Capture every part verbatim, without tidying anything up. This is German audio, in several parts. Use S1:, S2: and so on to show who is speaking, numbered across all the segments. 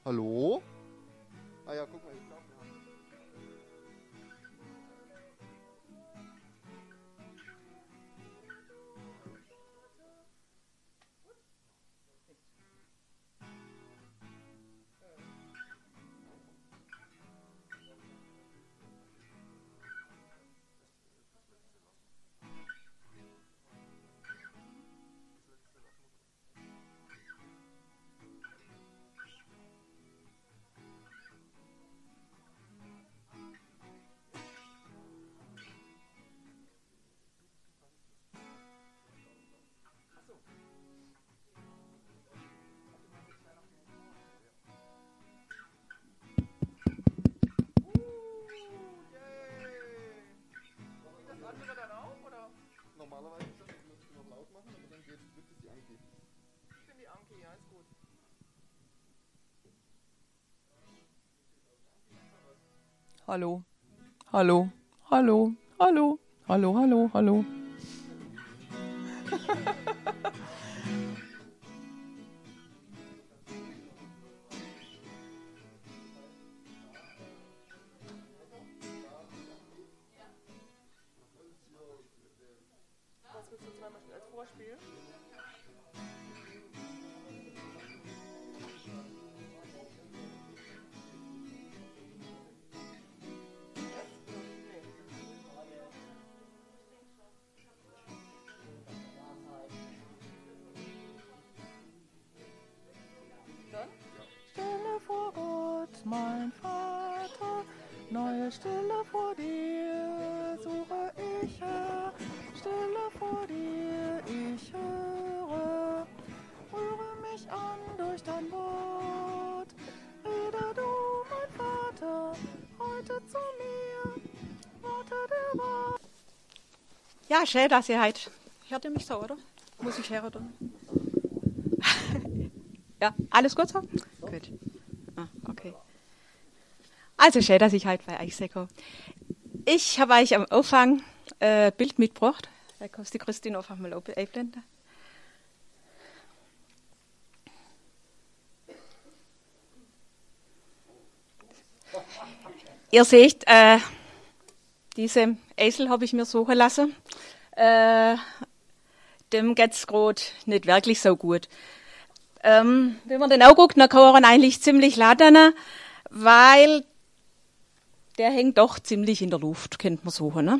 S1: Hallo? Ah ja, guck mal, ich glaube, wir haben normalerweise ist das, ich muss es noch laut machen, aber dann geht, wird es die Anki.
S2: Ich bin die Anki, ja, ist gut. Hallo, hallo, hallo, hallo, hallo, hallo, hallo. Was willst du zweimal als Vorspiel? Stille vor Gott, mein Vater, neue Stille vor dir suche ich her. Stille vor dir, ich höre, rühre mich an durch dein Wort. Rede du, mein Vater, heute zu mir, Worte der Wahrheit. Ja, schön, dass ihr heute, hört ihr mich so, oder? Muss ich hören, oder? Ja, alles gut so? Gut. Ah, okay. Also schön, dass ich heute bei euch sein. Ich habe euch am Anfang ein äh, Bild mitgebracht. Da kannst du die Christine einfach mal einblenden. Ihr seht, äh, diese Esel habe ich mir suchen lassen. Äh, dem geht's gerade nicht wirklich so gut. Ähm, wenn man den anguckt, dann kann man eigentlich ziemlich laden, weil der hängt doch ziemlich in der Luft, könnte man suchen. Ne?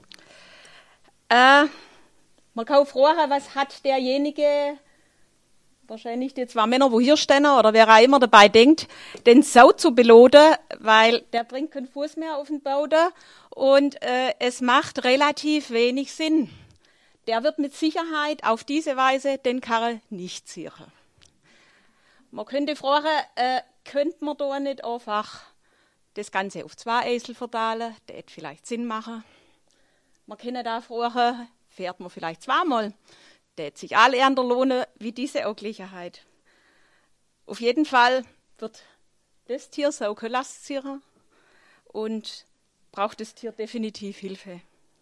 S2: Äh, man kann auch fragen, was hat derjenige, wahrscheinlich die zwei Männer, wo hier stehen, oder wer auch immer dabei denkt, den Sau zu belohnen, weil der bringt keinen Fuß mehr auf den Boden und äh, es macht relativ wenig Sinn. Der wird mit Sicherheit auf diese Weise den Karren nicht ziehen. Man könnte fragen, äh, könnte man da nicht einfach das Ganze auf zwei Esel verteilen? Das hätte vielleicht Sinn machen. Man könnte da fragen, fährt man vielleicht zweimal? Das hätte sich alle eher lohnen wie diese Ungleichheit. Auf jeden Fall wird das Tier so keine Last ziehen und braucht das Tier definitiv Hilfe.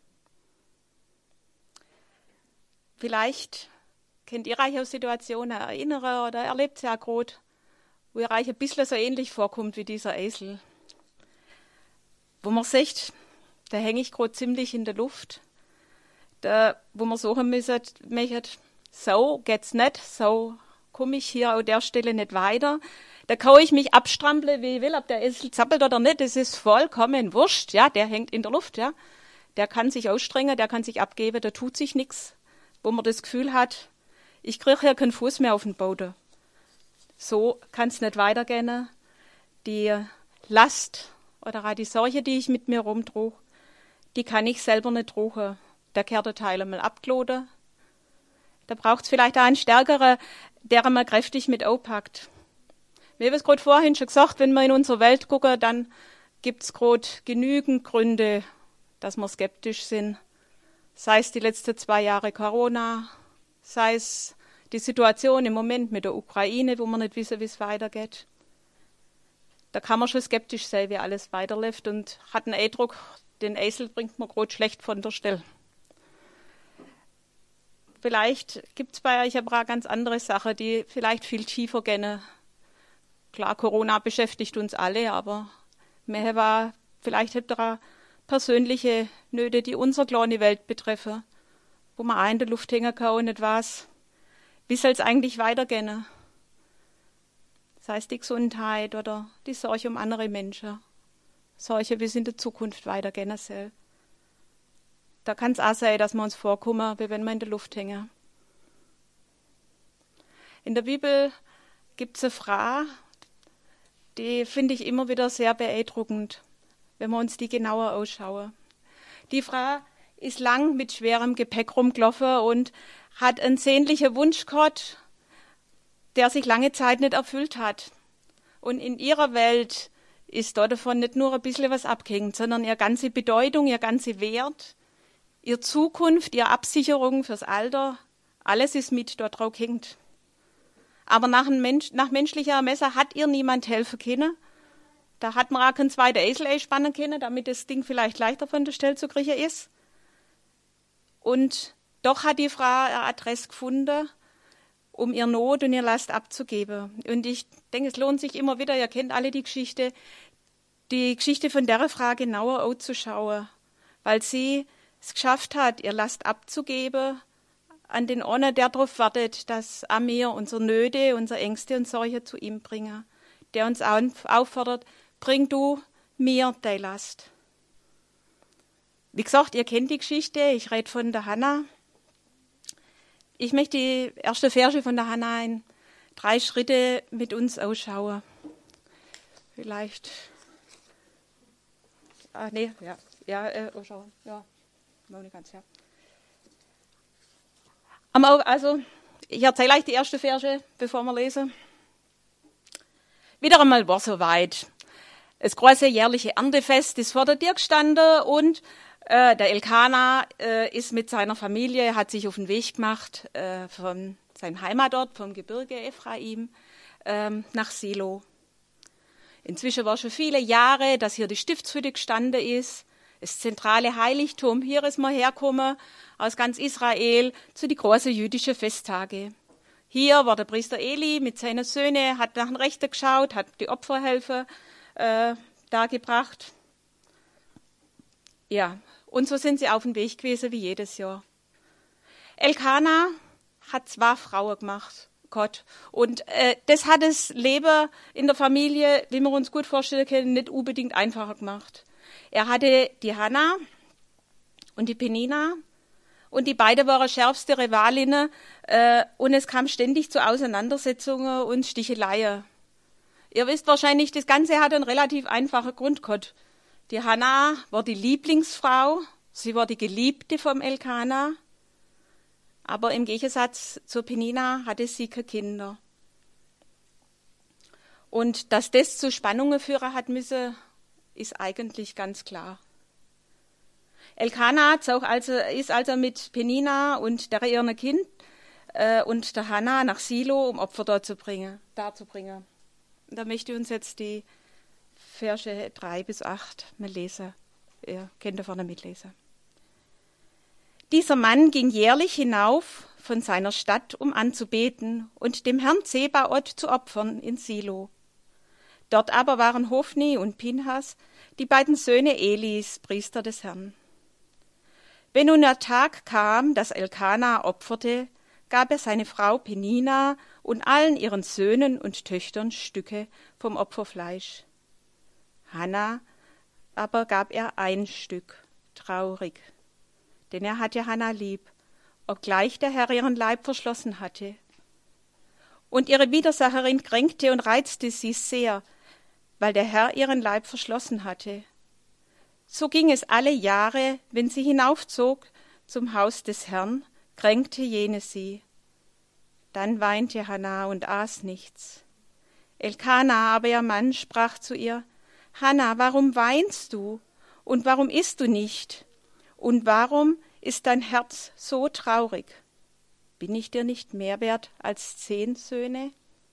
S2: Vielleicht könnt ihr euch auf Situationen erinnern oder erlebt ja gerade, wo ihr euch ein bisschen so ähnlich vorkommt wie dieser Esel. Wo man sieht, da hänge ich gerade ziemlich in der Luft. Da, wo man suchen müssen, so geht's nicht, so komme ich hier an der Stelle nicht weiter. Da kann ich mich abstrampeln, wie ich will, ob der Esel zappelt oder nicht, das ist vollkommen wurscht, ja, der hängt in der Luft, ja. Der kann sich ausstrengen, der kann sich abgeben, da tut sich nichts. Wo man das Gefühl hat, ich kriege hier keinen Fuß mehr auf den Boden. So kann es nicht weitergehen. Die Last oder auch die Sorge, die ich mit mir rumtrug, die kann ich selber nicht tragen. Da kehrt der Teil einmal abgeladen. Da braucht es vielleicht auch einen stärkeren, der einmal kräftig mit aufpackt. Wir haben es gerade vorhin schon gesagt, wenn wir in unsere Welt gucken, dann gibt es gerade genügend Gründe, dass wir skeptisch sind. Sei es die letzten zwei Jahre Corona, sei es die Situation im Moment mit der Ukraine, wo wir nicht wissen, wie es weitergeht. Da kann man schon skeptisch sein, wie alles weiterläuft und hat einen Eindruck, den Esel bringt man gerade schlecht von der Stelle. Vielleicht gibt es bei euch aber auch ganz andere Sachen, die vielleicht viel tiefer gehen, Klar, Corona beschäftigt uns alle, aber mehr war, vielleicht habt ihr auch persönliche Nöte, die unsere kleine Welt betreffen, wo man auch in der Luft hängen kann und nicht weiß, wie soll es eigentlich weitergehen. Sei es die Gesundheit oder die Sorge um andere Menschen. Sorge, wie es in der Zukunft weitergehen soll. Da kann es auch sein, dass wir uns vorkommen, wie wenn wir in der Luft hängen. In der Bibel gibt es eine Frage, die finde ich immer wieder sehr beeindruckend, wenn wir uns die genauer anschauen. Die Frau ist lang mit schwerem Gepäck rumgelaufen und hat einen sehnlichen Wunsch gehabt, der sich lange Zeit nicht erfüllt hat. Und in ihrer Welt ist dort davon nicht nur ein bisschen was abgehängt, sondern ihre ganze Bedeutung, ihr ganze Wert, ihre Zukunft, ihre Absicherung fürs Alter, alles ist mit dort drauf gehängt. Aber nach, Mensch, nach menschlicher Ermessen hat ihr niemand helfen können. Da hat man auch keinen zweiten Esel einspannen können, damit das Ding vielleicht leichter von der Stelle zu kriegen ist. Und doch hat die Frau eine Adresse gefunden, um ihr Not und ihr Last abzugeben. Und ich denke, es lohnt sich immer wieder, ihr kennt alle die Geschichte, die Geschichte von der Frau genauer anzuschauen, weil sie es geschafft hat, ihr Last abzugeben an den einen, der darauf wartet, dass auch wir unsere Nöte, unsere Ängste und Sorgen zu ihm bringen, der uns auffordert, bring du mir deine Last. Wie gesagt, ihr kennt die Geschichte, ich rede von der Hannah. Ich möchte die erste Verse von der Hannah in drei Schritte mit uns ausschauen. Vielleicht. Ah, nee, ja, ja, äh, ausschauen, ja, noch nicht ganz, ja. Also, ich erzähle euch die erste Verse, bevor wir lesen. Wieder einmal war es soweit. Das große jährliche Erntefest ist vor der Tür gestanden und äh, der Elkana äh, ist mit seiner Familie, hat sich auf den Weg gemacht äh, von seinem Heimatort, vom Gebirge Ephraim, äh, nach Silo. Inzwischen war schon viele Jahre, dass hier die Stiftshütte gestanden ist, das zentrale Heiligtum. Hier ist man hergekommen aus ganz Israel zu die großen jüdischen Festtage. Hier war der Priester Eli mit seinen Söhnen, hat nach den Rechten geschaut, hat die Opferhelfer äh, dargebracht. Ja, und so sind sie auf dem Weg gewesen wie jedes Jahr. Elkana hat zwei Frauen gemacht, Gott. Und äh, das hat das Leben in der Familie, wie wir uns gut vorstellen können, nicht unbedingt einfacher gemacht. Er hatte die Hannah und die Penina und die beiden waren schärfste Rivalinnen äh, und es kam ständig zu Auseinandersetzungen und Sticheleien. Ihr wisst wahrscheinlich, das Ganze hat einen relativ einfachen Grund gehabt. Die Hannah war die Lieblingsfrau, sie war die Geliebte vom Elkana, aber im Gegensatz zur Penina hatte sie keine Kinder. Und dass das zu Spannungen führen hat müssen, ist eigentlich ganz klar. Elkana also, ist also mit Penina und der ihrem Kind äh, und der Hannah nach Silo, um Opfer dort zu bringen, darzubringen. Da möchte ich uns jetzt die Verse drei bis acht mal lesen. Ihr könnt da vorne mitlesen. Dieser Mann ging jährlich hinauf von seiner Stadt, um anzubeten und dem Herrn Zebaoth zu opfern in Silo. Dort aber waren Hofni und Pinhas, die beiden Söhne Elis, Priester des Herrn. Wenn nun der Tag kam, dass Elkana opferte, gab er seine Frau Penina und allen ihren Söhnen und Töchtern Stücke vom Opferfleisch. Hannah aber gab er ein Stück, traurig, denn er hatte Hannah lieb, obgleich der Herr ihren Leib verschlossen hatte. Und ihre Widersacherin kränkte und reizte sie sehr, weil der Herr ihren Leib verschlossen hatte. So ging es alle Jahre, wenn sie hinaufzog zum Haus des Herrn, kränkte jene sie. Dann weinte Hannah und aß nichts. Elkana aber ihr Mann sprach zu ihr: Hannah, warum weinst du und warum isst du nicht? Und warum ist dein Herz so traurig? Bin ich dir nicht mehr wert als zehn Söhne?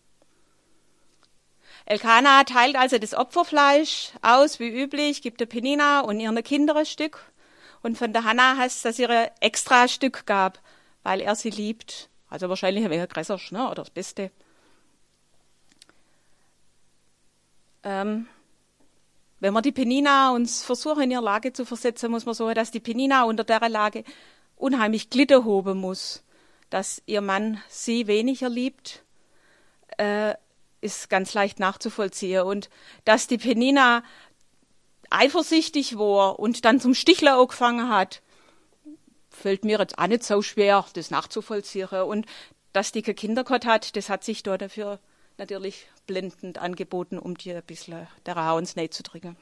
S2: Elkana teilt also das Opferfleisch aus, wie üblich, gibt der Penina und ihren Kindern ein Stück. Und von der Hannah heißt es, dass sie ihr extra Stück gab, weil er sie liebt. Also wahrscheinlich ein wenig größer, ne, oder das Beste. Ähm, wenn wir die Penina uns versuchen, in ihre Lage zu versetzen, muss man sagen, dass die Penina unter der Lage unheimlich gelitten haben muss. Dass ihr Mann sie weniger liebt, äh, ist ganz leicht nachzuvollziehen. Und dass die Penina eifersüchtig war und dann zum Sticheln angefangen hat, fällt mir jetzt auch nicht so schwer, das nachzuvollziehen. Und dass die keine Kinder gehabt hat, das hat sich da dafür natürlich blendend angeboten, um die ein bisschen der Hauens näher zu drücken.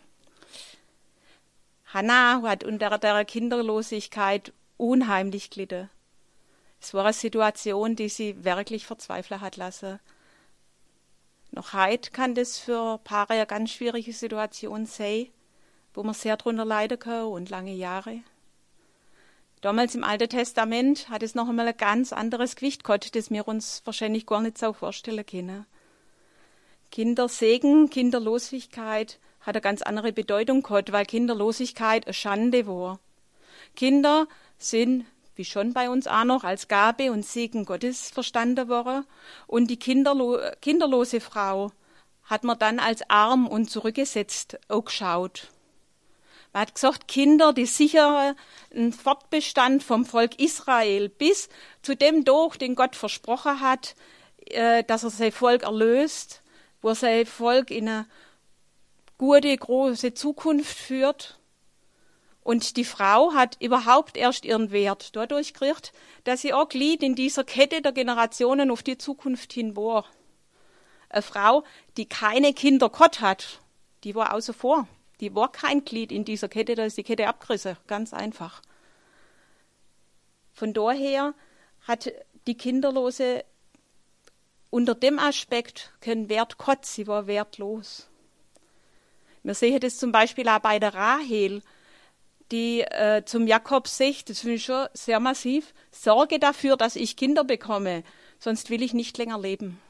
S2: Hannah hat unter der Kinderlosigkeit unheimlich gelitten. Es war eine Situation, die sie wirklich verzweifeln hat lassen. Noch heute kann das für Paare eine ganz schwierige Situation sein, wo man sehr drunter leiden kann und lange Jahre. Damals im Alten Testament hat es noch einmal ein ganz anderes Gewicht gehabt, das wir uns wahrscheinlich gar nicht so vorstellen können. Kindersegen, Kinderlosigkeit hat eine ganz andere Bedeutung gehabt, weil Kinderlosigkeit eine Schande war. Kinder sind, wie schon bei uns auch noch, als Gabe und Segen Gottes verstanden worden. Und die kinderlo- kinderlose Frau hat man dann als arm und zurückgesetzt angeschaut. Man hat gesagt, Kinder, die sichern einen Fortbestand vom Volk Israel bis zu dem Tag, den Gott versprochen hat, dass er sein Volk erlöst, wo er sein Volk in eine gute, große Zukunft führt. Und die Frau hat überhaupt erst ihren Wert dadurch gekriegt, dass sie auch Glied in dieser Kette der Generationen auf die Zukunft hin war. Eine Frau, die keine Kinder gehabt hat, die war außen vor. Die war kein Glied in dieser Kette, da ist die Kette abgerissen, ganz einfach. Von daher hat die Kinderlose unter dem Aspekt keinen Wert gehabt, sie war wertlos. Wir sehen das zum Beispiel auch bei der Rahel, die äh, zum Jakob sagt, das finde ich schon sehr massiv, sorge dafür, dass ich Kinder bekomme, sonst will ich nicht länger leben.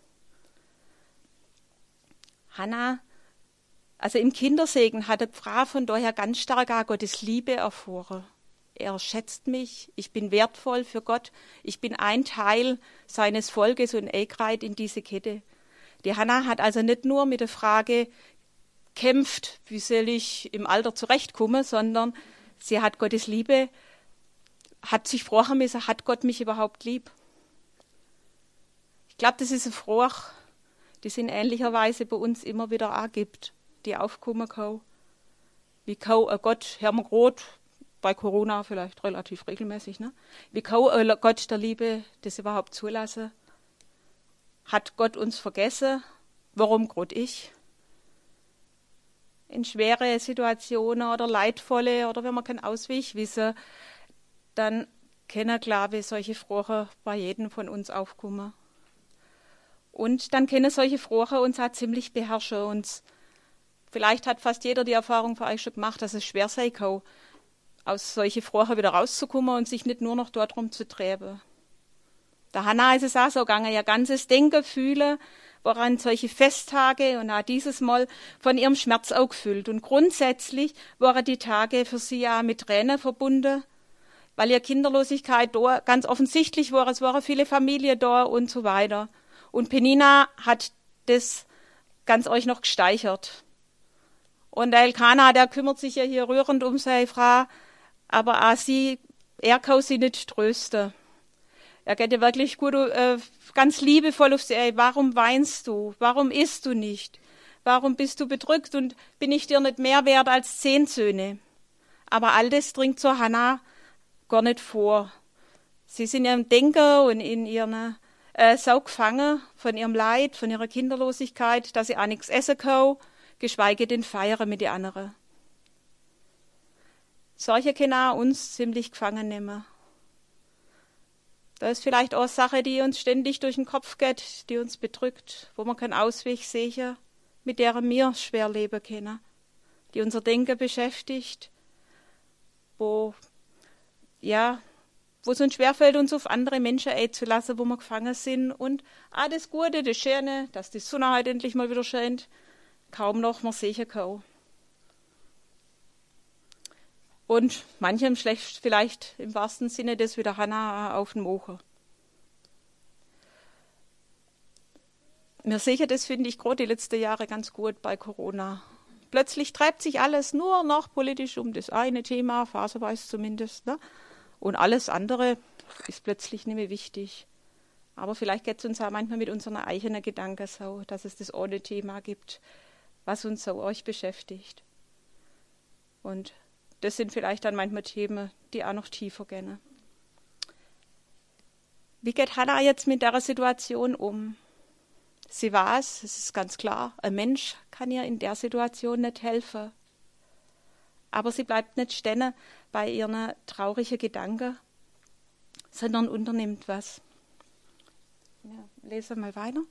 S2: Hannah, also im Kindersegen hat die Frau von daher ganz stark auch Gottes Liebe erfahren. Er schätzt mich, ich bin wertvoll für Gott, ich bin ein Teil seines Volkes und eingereiht in diese Kette. Die Hannah hat also nicht nur mit der Frage kämpft, wie soll ich im Alter zurechtkommen, sondern sie hat Gottes Liebe, hat sich fragen müssen, hat Gott mich überhaupt lieb? Ich glaube, das ist eine Frage, die es in ähnlicher Weise bei uns immer wieder auch gibt, die aufkommen kann. Wie kann ein Gott, Herr Grot, bei Corona vielleicht relativ regelmäßig, ne? Wie kann ein Gott der Liebe das überhaupt zulassen? Hat Gott uns vergessen? Warum gerade ich? In schwere Situationen oder leidvolle oder wenn man keinen Ausweg wissen, dann können, glaube ich, solche Fragen bei jedem von uns aufkommen. Und dann können solche Fragen uns auch ziemlich beherrschen. Und vielleicht hat fast jeder die Erfahrung für euch schon gemacht, dass es schwer sein kann, aus solchen Fragen wieder rauszukommen und sich nicht nur noch dort rum zu treiben. Der Hannah ist es auch so gegangen, ihr ganzes Denken, Fühlen war an solche Festtage und auch dieses Mal von ihrem Schmerz auch gefüllt. Und grundsätzlich waren die Tage für sie auch mit Tränen verbunden, weil ihre Kinderlosigkeit da ganz offensichtlich war. Es waren viele Familien da und so weiter. Und Penina hat das ganz euch noch gesteigert. Und der Elkanah, der kümmert sich ja hier rührend um seine Frau, aber auch sie, er kann sie nicht trösten. Er geht ja wirklich gut, äh, ganz liebevoll auf sie, ey, warum weinst du? Warum isst du nicht? Warum bist du bedrückt und bin ich dir nicht mehr wert als zehn Söhne? Aber all das dringt zur Hannah gar nicht vor. Sie sind in ihrem Denken und in ihren äh, so gefangen von ihrem Leid, von ihrer Kinderlosigkeit, dass sie auch nichts essen kann, geschweige denn feiern mit den anderen. Solche können auch uns ziemlich gefangen nehmen. Da ist vielleicht auch eine Sache, die uns ständig durch den Kopf geht, die uns bedrückt, wo man keinen Ausweg sehen, mit der wir schwer leben können, die unser Denken beschäftigt, wo, ja, wo es uns schwerfällt, uns auf andere Menschen einzulassen, wo wir gefangen sind und ah, das Gute, das Schöne, dass die Sonne heute endlich mal wieder scheint, kaum noch man sehen kann. Und manchem schlecht vielleicht im wahrsten Sinne das wie der Hannah auf den Mocher. mir sicher, das finde ich gerade die letzten Jahre ganz gut bei Corona. Plötzlich treibt sich alles nur noch politisch um das eine Thema, phasenweise zumindest, ne? Und alles andere ist plötzlich nicht mehr wichtig. Aber vielleicht geht es uns auch manchmal mit unseren eigenen Gedanken so, dass es das eine Thema gibt, was uns so euch beschäftigt. Und das sind vielleicht dann manchmal Themen, die auch noch tiefer gehen. Wie geht Hannah jetzt mit der Situation um? Sie weiß, es ist ganz klar, ein Mensch kann ihr in der Situation nicht helfen. Aber sie bleibt nicht stehen bei ihren traurigen Gedanken, sondern unternimmt was. Ja, lese mal weiter.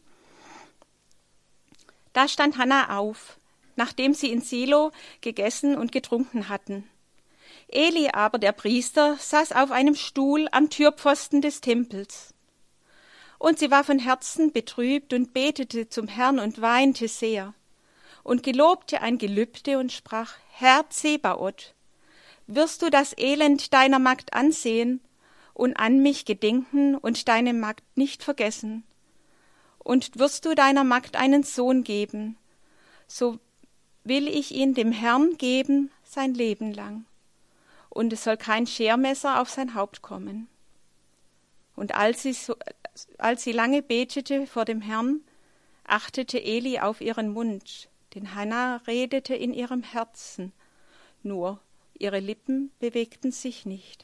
S2: Da stand Hannah auf, nachdem sie in Silo gegessen und getrunken hatten. Eli aber, der Priester, saß auf einem Stuhl am Türpfosten des Tempels. Und sie war von Herzen betrübt und betete zum Herrn und weinte sehr und gelobte ein Gelübde und sprach: Herr Zebaoth, wirst du das Elend deiner Magd ansehen und an mich gedenken und deine Magd nicht vergessen? Und wirst du deiner Magd einen Sohn geben, so will ich ihn dem Herrn geben sein Leben lang. Und es soll kein Schermesser auf sein Haupt kommen. Und als sie, so, als sie lange betete vor dem Herrn, achtete Eli auf ihren Mund, denn Hannah redete in ihrem Herzen, nur ihre Lippen bewegten sich nicht.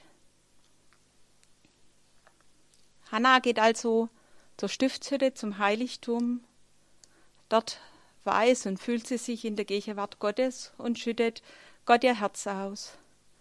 S2: Hannah geht also zur Stiftshütte, zum Heiligtum. Dort weiß und fühlt sie sich in der Gegenwart Gottes und schüttet Gott ihr Herz aus.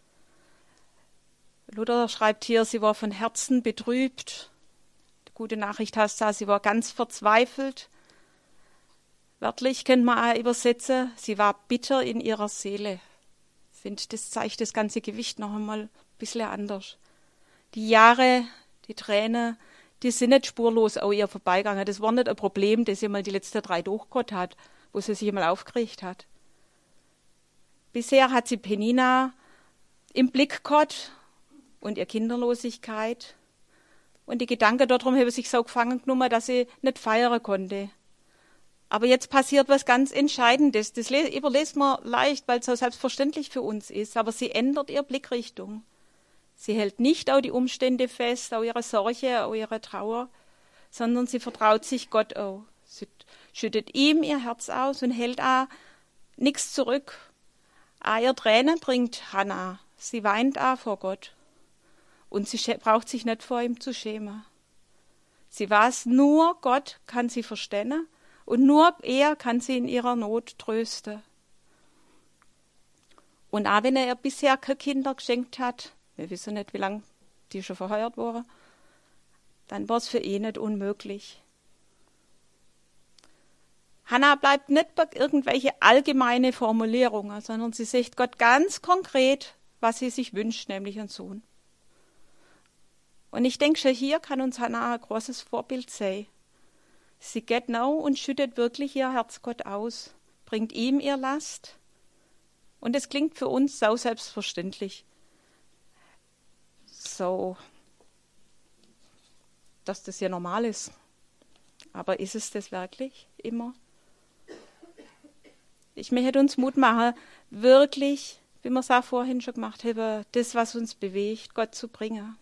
S2: Luther schreibt hier, sie war von Herzen betrübt. Die gute Nachricht heißt da, sie war ganz verzweifelt. Wörtlich könnte man auch übersetzen, sie war bitter in ihrer Seele. Ich finde, das zeigt das ganze Gewicht noch einmal ein bisschen anders. Die Jahre, die Tränen, die sind nicht spurlos an ihr vorbeigegangen. Das war nicht ein Problem, das sie mal die letzten drei durchgehabt hat, wo sie sich mal aufgeregt hat. Bisher hat sie Penina im Blick gehabt und ihre Kinderlosigkeit. Und die Gedanken darum haben sich so gefangen genommen, dass sie nicht feiern konnte. Aber jetzt passiert was ganz Entscheidendes. Das überlesen wir leicht, weil es so selbstverständlich für uns ist. Aber sie ändert ihre Blickrichtung. Sie hält nicht auf die Umstände fest, auf ihre Sorge, auf ihre Trauer, sondern sie vertraut sich Gott auch. Sie schüttet ihm ihr Herz aus und hält auch nichts zurück. Auch ihr Tränen bringt Hannah. Sie weint auch vor Gott. Und sie braucht sich nicht vor ihm zu schämen. Sie weiß, nur Gott kann sie verstehen und nur er kann sie in ihrer Not trösten. Und auch wenn er ihr bisher keine Kinder geschenkt hat, wir wissen nicht, wie lange die schon verheiratet waren, dann war es für ihn nicht unmöglich. Hannah bleibt nicht bei irgendwelche allgemeine Formulierungen, sondern sie sagt Gott ganz konkret, was sie sich wünscht, nämlich einen Sohn. Und ich denke, schon hier kann uns Hannah ein großes Vorbild sein. Sie geht now und schüttet wirklich ihr Herz Gott aus, bringt ihm ihr Last. Und es klingt für uns so selbstverständlich. So, dass das ja normal ist. Aber ist es das wirklich immer? Ich möchte uns Mut machen, wirklich, wie wir es auch vorhin schon gemacht haben, das, was uns bewegt, Gott zu bringen.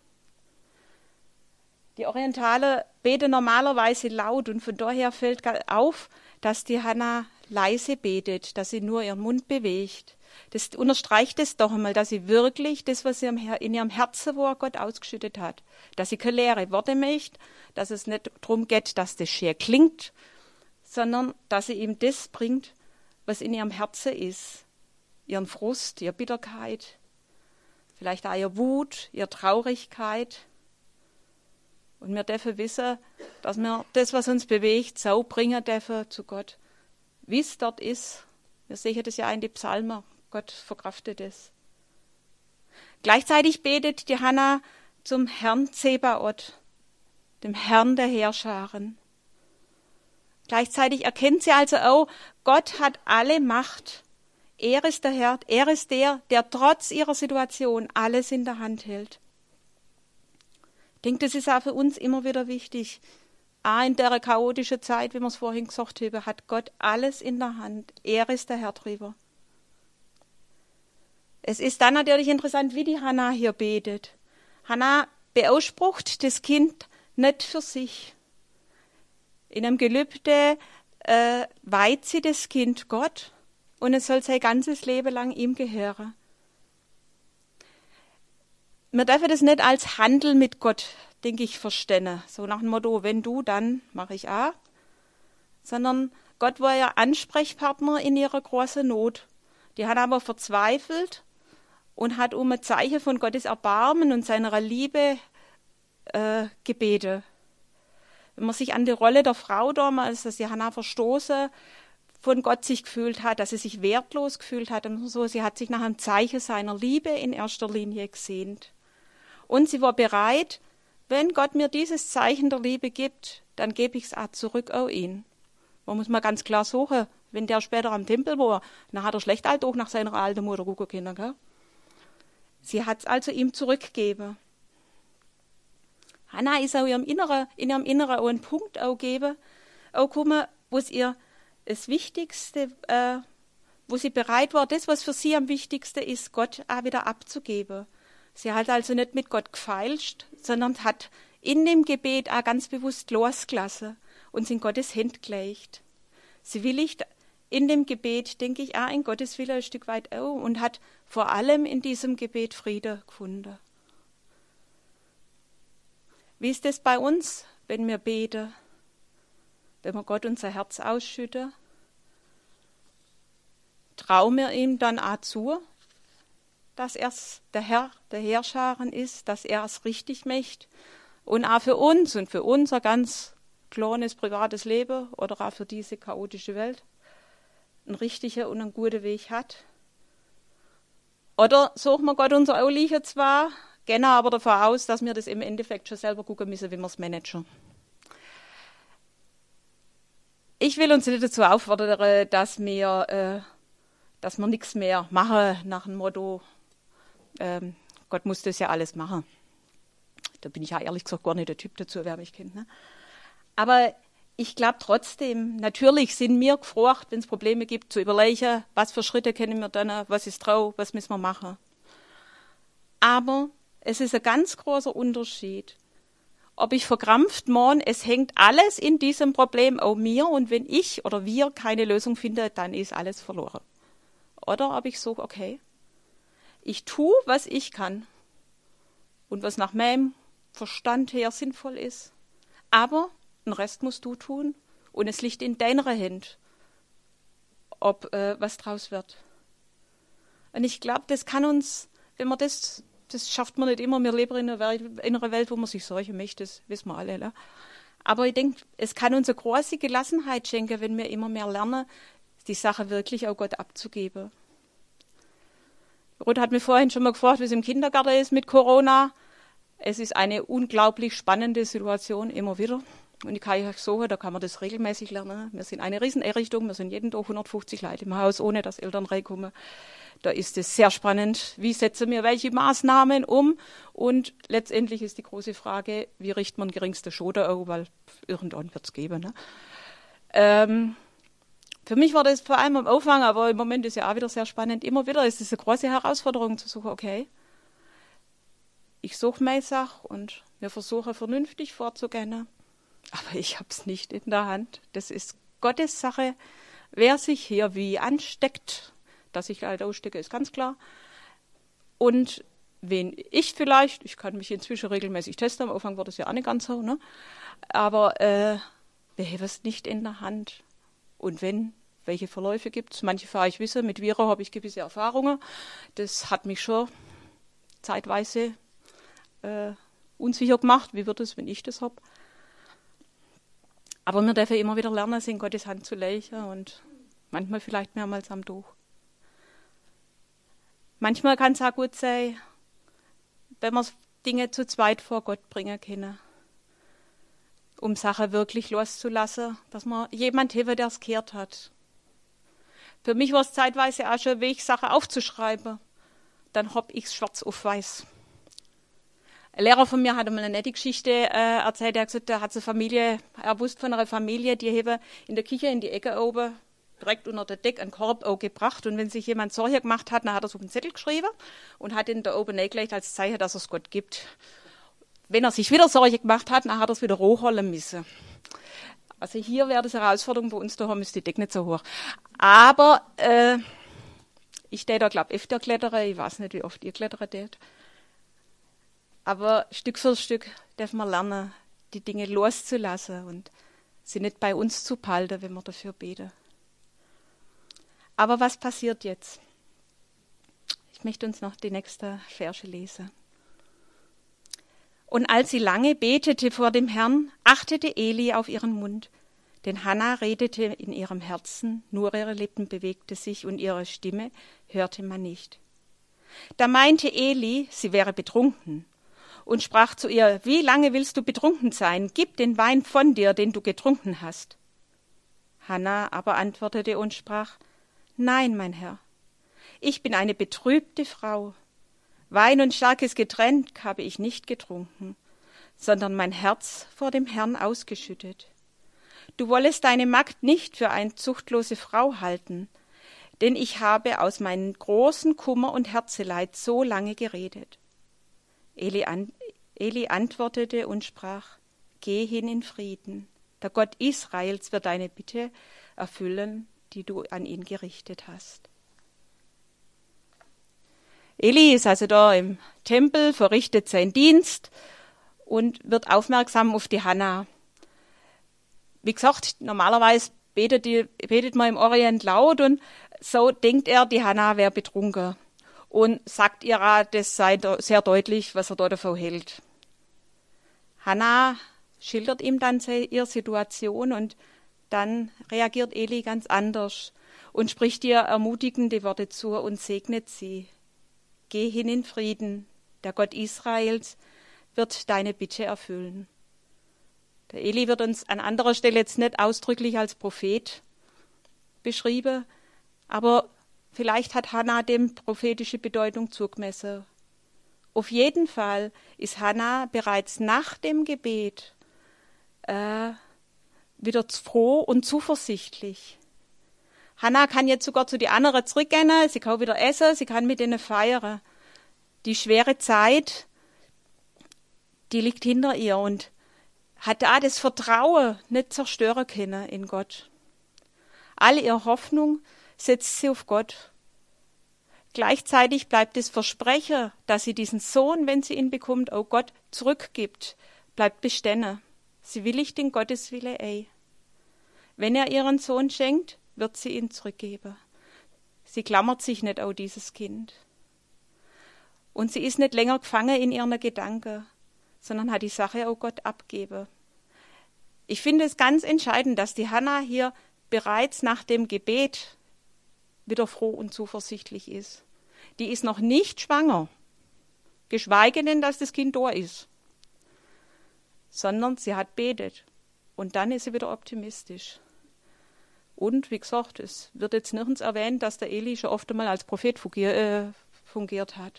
S2: Die Orientale beten normalerweise laut und von daher fällt auf, dass die Hannah leise betet, dass sie nur ihren Mund bewegt. Das unterstreicht es doch einmal, dass sie wirklich das, was sie in ihrem Herzen war, Gott ausgeschüttet hat. Dass sie keine leere Worte möchte, dass es nicht darum geht, dass das schön klingt, sondern dass sie ihm das bringt, was in ihrem Herzen ist. Ihren Frust, ihre Bitterkeit, vielleicht auch ihre Wut, ihre Traurigkeit. Und wir dürfen wissen, dass wir das, was uns bewegt, so bringen dürfen zu Gott, wie es dort ist. Wir sehen das ja in die Psalmen. Gott verkraftet es. Gleichzeitig betet die Hannah zum Herrn Zebaoth, dem Herrn der Heerscharen. Gleichzeitig erkennt sie also auch, Gott hat alle Macht. Er ist der Herr, er ist der, der trotz ihrer Situation alles in der Hand hält. Ich denke, das ist auch für uns immer wieder wichtig. auch in der chaotischen Zeit, wie wir es vorhin gesagt haben, hat Gott alles in der Hand. Er ist der Herr drüber. Es ist dann natürlich interessant, wie die Hannah hier betet. Hannah beausprucht das Kind nicht für sich. In einem Gelübde äh, weiht sie das Kind Gott und es soll sein ganzes Leben lang ihm gehören. Wir dürfen das nicht als Handel mit Gott, denke ich, verstehen. So nach dem Motto, wenn du, dann mache ich auch. Sondern Gott war ja Ansprechpartner in ihrer großen Not. Die hat aber verzweifelt und hat um ein Zeichen von Gottes Erbarmen und seiner Liebe äh, gebeten. Wenn man sich an die Rolle der Frau damals, dass die Hannah verstoßen von Gott sich gefühlt hat, dass sie sich wertlos gefühlt hat, und so, sie hat sich nach einem Zeichen seiner Liebe in erster Linie gesehnt. Und sie war bereit, wenn Gott mir dieses Zeichen der Liebe gibt, dann gebe ich es auch zurück auf ihn. Man muss mal ganz klar suchen, wenn der später am Tempel war, dann hat er schlecht halt auch nach seiner alten Mutter gucken können. Gell? Sie hat es also ihm zurückgegeben. Hannah ist auch ihrem Inneren, in ihrem Inneren auch einen Punkt auch gegeben, auch kommen, wo es ihr das Wichtigste, äh, wo sie bereit war, das, was für sie am wichtigsten ist, Gott auch wieder abzugeben. Sie hat also nicht mit Gott gefeilscht, sondern hat in dem Gebet auch ganz bewusst losgelassen und in Gottes Hände gelegt. Sie willigt in dem Gebet, denke ich, auch in Gottes Wille ein Stück weit auch und hat vor allem in diesem Gebet Friede gefunden. Wie ist es bei uns, wenn wir beten, wenn wir Gott unser Herz ausschütten? Trauen wir ihm dann auch zu, dass er der Herr der Heerscharen ist, dass er es richtig möchte und auch für uns und für unser ganz kleines privates Leben oder auch für diese chaotische Welt einen richtigen und einen guten Weg hat. Oder suchen wir Gott unser Anliegen zwar, gehen aber davon aus, dass wir das im Endeffekt schon selber gucken müssen, wie wir es managen. Ich will uns nicht dazu auffordern, dass wir, äh, dass wir nichts mehr machen nach dem Motto, ähm, Gott muss das ja alles machen. Da bin ich ja ehrlich gesagt gar nicht der Typ dazu, wer mich kennt. Ne? Aber ich glaube trotzdem, natürlich sind wir gefragt, wenn es Probleme gibt, zu überlegen, was für Schritte können wir dann, was ist drauf, was müssen wir machen. Aber es ist ein ganz großer Unterschied, ob ich verkrampft mahn, es hängt alles in diesem Problem auf mir und wenn ich oder wir keine Lösung finden, dann ist alles verloren. Oder ob ich sage, okay, ich tue, was ich kann und was nach meinem Verstand her sinnvoll ist, aber den Rest musst du tun und es liegt in deiner Hand, ob äh, was draus wird. Und ich glaube, das kann uns, wenn man das, das schafft man nicht immer, wir leben in einer Welt, in einer Welt wo man sich Sorge möchte, das wissen wir alle. Ne? Aber ich denke, es kann uns eine große Gelassenheit schenken, wenn wir immer mehr lernen, die Sache wirklich auch Gott abzugeben. Ruth hat mich vorhin schon mal gefragt, wie es im Kindergarten ist mit Corona. Es ist eine unglaublich spannende Situation, immer wieder. Und ich kann euch sagen, da kann man das regelmäßig lernen. Wir sind eine Rieseneinrichtung, wir sind jeden Tag hundertfünfzig Leute im Haus, ohne dass Eltern reinkommen. Da ist es sehr spannend, wie setzen wir welche Maßnahmen um. Und letztendlich ist die große Frage, wie richtet man geringste Schaden auf, weil irgendwann wird es geben. Ne? Ähm, Für mich war das vor allem am Anfang, aber im Moment ist ja auch wieder sehr spannend. Immer wieder ist es eine große Herausforderung zu suchen, okay, ich suche meine Sache und wir versuchen vernünftig vorzugehen, aber ich habe es nicht in der Hand. Das ist Gottes Sache. Wer sich hier wie ansteckt, dass ich halt ausstecke, ist ganz klar. Und wen ich vielleicht, ich kann mich inzwischen regelmäßig testen, am Anfang war das ja auch nicht ganz so, ne? aber äh, wir haben es nicht in der Hand. Und wenn, welche Verläufe gibt es? Manche fahre ich wissen, mit Viro habe ich gewisse Erfahrungen. Das hat mich schon zeitweise äh, unsicher gemacht. Wie wird es, wenn ich das habe? Aber wir dürfen immer wieder lernen, es in Gottes Hand zu legen und manchmal vielleicht mehrmals am Tag. Manchmal kann es auch gut sein, wenn wir Dinge zu zweit vor Gott bringen können, um Sachen wirklich loszulassen, dass man jemand hilft, der es gehört hat. Für mich war es zeitweise auch schon ein Weg, Sachen aufzuschreiben. Dann hab ich es schwarz auf weiß. Ein Lehrer von mir hat einmal eine nette Geschichte äh, erzählt. Er hat gesagt, er hat eine Familie, er wusste von einer Familie, die haben in der Küche in die Ecke oben direkt unter der Decke einen Korb auch gebracht. Und wenn sich jemand Sorge gemacht hat, dann hat er es auf einen Zettel geschrieben und hat ihn da oben reingelegt als Zeichen, dass es Gott gibt. Wenn er sich wieder Sorge gemacht hat, dann hat er es wieder hochholen müssen. Also hier wäre das eine Herausforderung, bei uns daheim ist die Decke nicht so hoch. Aber äh, ich stehe da, glaube ich, öfter klettern. Ich weiß nicht, wie oft ihr klettern tät. Aber Stück für Stück dürfen wir lernen, die Dinge loszulassen und sie nicht bei uns zu behalten, wenn wir dafür beten. Aber was passiert jetzt? Ich möchte uns noch die nächste Verse lesen. Und als sie lange betete vor dem Herrn, achtete Eli auf ihren Mund, denn Hannah redete in ihrem Herzen, nur ihre Lippen bewegte sich und ihre Stimme hörte man nicht. Da meinte Eli, sie wäre betrunken und sprach zu ihr, wie lange willst du betrunken sein? Gib den Wein von dir, den du getrunken hast. Hannah aber antwortete und sprach, nein, mein Herr, ich bin eine betrübte Frau. Wein und starkes Getränk habe ich nicht getrunken, sondern mein Herz vor dem Herrn ausgeschüttet. Du wollest deine Magd nicht für eine zuchtlose Frau halten, denn ich habe aus meinem großen Kummer und Herzeleid so lange geredet. Eli, an, Eli antwortete und sprach, geh hin in Frieden, der Gott Israels wird deine Bitte erfüllen, die du an ihn gerichtet hast. Eli ist also da im Tempel, verrichtet seinen Dienst und wird aufmerksam auf die Hannah. Wie gesagt, normalerweise betet, die, betet man im Orient laut und so denkt er, die Hannah wäre betrunken und sagt ihr, das sei sehr deutlich, was er da davon hält. Hannah schildert ihm dann ihre Situation und dann reagiert Eli ganz anders und spricht ihr ermutigende Worte zu und segnet sie. Geh hin in Frieden, der Gott Israels wird deine Bitte erfüllen. Der Eli wird uns an anderer Stelle jetzt nicht ausdrücklich als Prophet beschrieben, aber vielleicht hat Hannah dem prophetische Bedeutung zugemessen. Auf jeden Fall ist Hannah bereits nach dem Gebet äh, wieder froh und zuversichtlich. Hannah kann jetzt sogar zu den anderen zurückgehen, sie kann wieder essen, sie kann mit ihnen feiern. Die schwere Zeit, die liegt hinter ihr und hat da das Vertrauen nicht zerstören können in Gott. All ihre Hoffnung setzt sie auf Gott. Gleichzeitig bleibt das Versprechen, dass sie diesen Sohn, wenn sie ihn bekommt, auch Gott zurückgibt, bleibt bestehen. Sie willigt in Gottes Wille ein. Wenn er ihren Sohn schenkt, wird sie ihn zurückgeben. Sie klammert sich nicht an dieses Kind. Und sie ist nicht länger gefangen in ihren Gedanken, sondern hat die Sache auch Gott abgegeben. Ich finde es ganz entscheidend, dass die Hannah hier bereits nach dem Gebet wieder froh und zuversichtlich ist. Die ist noch nicht schwanger, geschweige denn, dass das Kind da ist, sondern sie hat betet und dann ist sie wieder optimistisch. Und wie gesagt, es wird jetzt nirgends erwähnt, dass der Eli schon oft einmal als Prophet fungiert hat.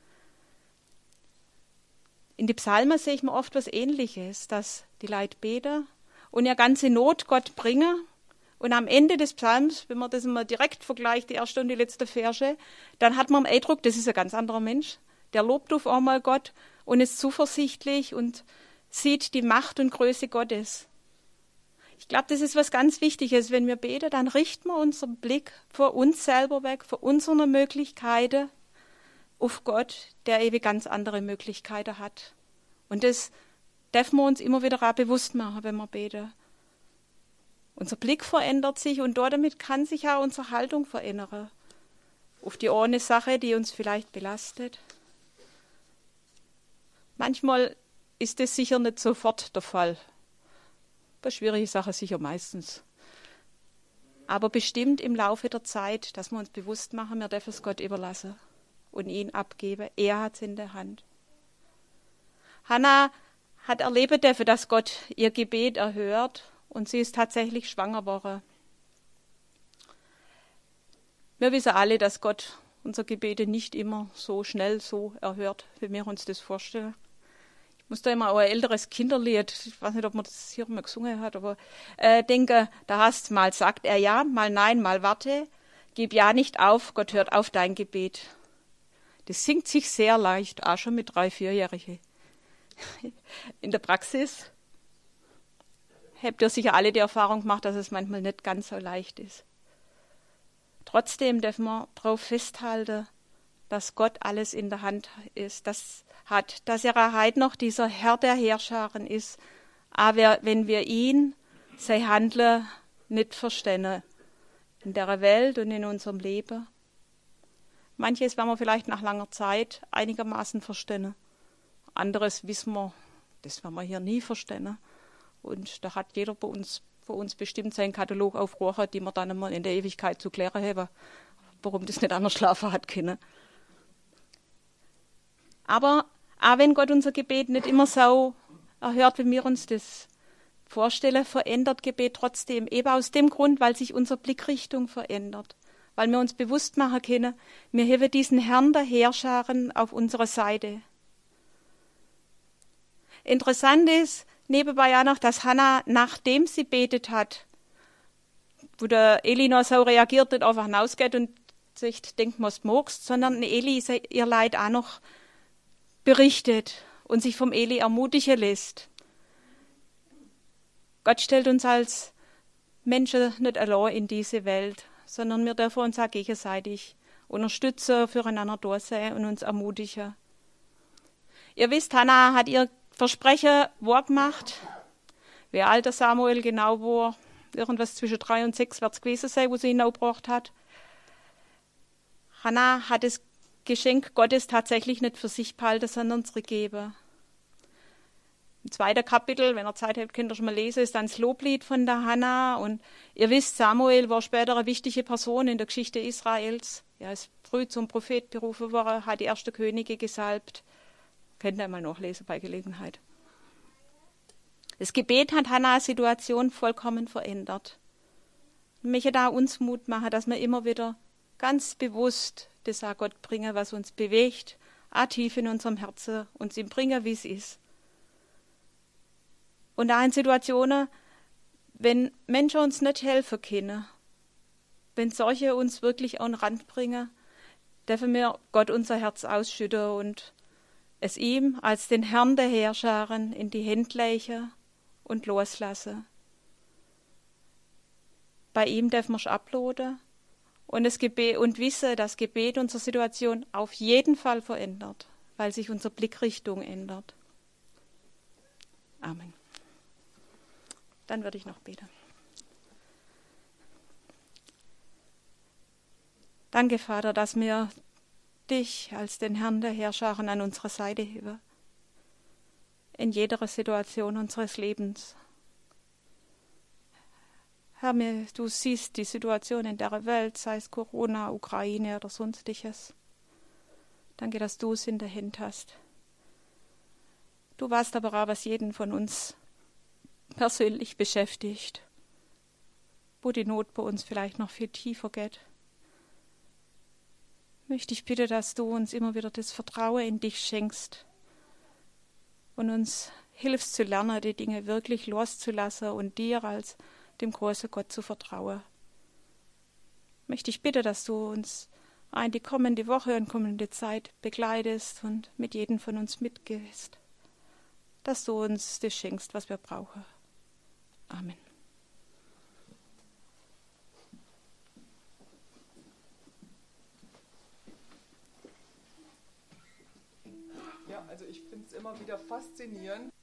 S2: In die Psalmen sehe ich mir oft was Ähnliches, dass die Leute beten und ihre ganze Not Gott bringen. Und am Ende des Psalms, wenn man das mal direkt vergleicht, die erste und die letzte Verse, dann hat man den Eindruck, das ist ein ganz anderer Mensch. Der lobt auf einmal Gott und ist zuversichtlich und sieht die Macht und Größe Gottes. Ich glaube, das ist was ganz Wichtiges. Wenn wir beten, dann richten wir unseren Blick vor uns selber weg, vor unseren Möglichkeiten auf Gott, der eben ganz andere Möglichkeiten hat. Und das dürfen wir uns immer wieder auch bewusst machen, wenn wir beten. Unser Blick verändert sich und damit kann sich auch unsere Haltung verändern. Auf die eine Sache, die uns vielleicht belastet. Manchmal ist das sicher nicht sofort der Fall. Bei schwierigen Sachen sicher meistens. Aber bestimmt im Laufe der Zeit, dass wir uns bewusst machen, wir dürfen es Gott überlassen und ihn abgeben. Er hat es in der Hand. Hannah hat erleben dürfen, dass Gott ihr Gebet erhört und sie ist tatsächlich schwanger geworden. Wir wissen alle, dass Gott unsere Gebete nicht immer so schnell so erhört, wie wir uns das vorstellen. muss da immer auch ein älteres Kinderlied, ich weiß nicht, ob man das hier mal gesungen hat, aber äh, denke, da hast mal sagt er ja, mal nein, mal warte, gib ja nicht auf, Gott hört auf dein Gebet. Das singt sich sehr leicht, auch schon mit drei, vierjährigen. In der Praxis habt ihr sicher alle die Erfahrung gemacht, dass es manchmal nicht ganz so leicht ist. Trotzdem dürfen wir darauf festhalten, dass Gott alles in der Hand ist, das hat, dass er heute noch dieser Herr der Heerscharen ist, aber wenn wir ihn, sein Handeln nicht verstehen, in der Welt und in unserem Leben. Manches werden wir vielleicht nach langer Zeit einigermaßen verstehen. Anderes wissen wir, das werden wir hier nie verstehen. Und da hat jeder bei uns, bei uns bestimmt seinen Katalog aufgerufen, die wir dann immer in der Ewigkeit zu klären haben, warum das nicht anders schlafen hat können. Aber auch wenn Gott unser Gebet nicht immer so erhört, wie wir uns das vorstellen, verändert Gebet trotzdem. Eben aus dem Grund, weil sich unsere Blickrichtung verändert. Weil wir uns bewusst machen können, wir haben diesen Herrn der Heerscharen auf unserer Seite. Interessant ist nebenbei auch noch, dass Hannah, nachdem sie betet hat, wo der Eli noch so reagiert, nicht einfach hinausgeht und sich denkt, was du magst, sondern Eli ihr Leid auch noch berichtet und sich vom Eli ermutigen lässt. Gott stellt uns als Menschen nicht allein in diese Welt, sondern wir dürfen uns auch gegenseitig unterstützen, füreinander da sein und uns ermutigen. Ihr wisst, Hannah hat ihr Versprechen wahrgemacht. Wie alt der Samuel genau war, irgendwas zwischen drei und sechs wird es gewesen sein, wo sie ihn aufgebracht hat. Hannah hat das Geschenk Gottes tatsächlich nicht für sich behalten, sondern zurückgegeben. Im zweiten Kapitel, wenn ihr Zeit habt, könnt ihr schon mal lesen, ist dann das Loblied von der Hannah. Und ihr wisst, Samuel war später eine wichtige Person in der Geschichte Israels. Er ist früh zum Prophet berufen worden, hat die erste Könige gesalbt. Könnt ihr mal nachlesen bei Gelegenheit. Das Gebet hat Hannahs Situation vollkommen verändert. Ich möchte da uns Mut machen, dass wir immer wieder ganz bewusst das an Gott bringen, was uns bewegt, auch tief in unserem Herzen, uns ihm bringen, wie es ist. Und auch in Situationen, wenn Menschen uns nicht helfen können, wenn solche uns wirklich an den Rand bringen, dürfen wir Gott unser Herz ausschütten und es ihm als den Herrn der Heerscharen in die Hände legen und loslassen. Bei ihm dürfen wir abladen und, das Gebet, und wissen, dass Gebet unsere Situation auf jeden Fall verändert, weil sich unsere Blickrichtung ändert. Amen. Dann würde ich noch beten. Danke, Vater, dass wir dich als den Herrn der Heerscharen an unserer Seite haben. In jeder Situation unseres Lebens. Herr, du siehst die Situation in der Welt, sei es Corona, Ukraine oder sonstiges. Danke, dass du es in der Hand hast. Du weißt aber auch, was jeden von uns persönlich beschäftigt, wo die Not bei uns vielleicht noch viel tiefer geht. Möchte ich bitten, dass du uns immer wieder das Vertrauen in dich schenkst und uns hilfst zu lernen, die Dinge wirklich loszulassen und dir als dem großen Gott zu vertrauen. Möchte ich bitten, dass du uns in die kommende Woche und kommende Zeit begleitest und mit jedem von uns mitgehst, dass du uns das schenkst, was wir brauchen. Amen.
S1: Ja, also ich finde es immer wieder faszinierend.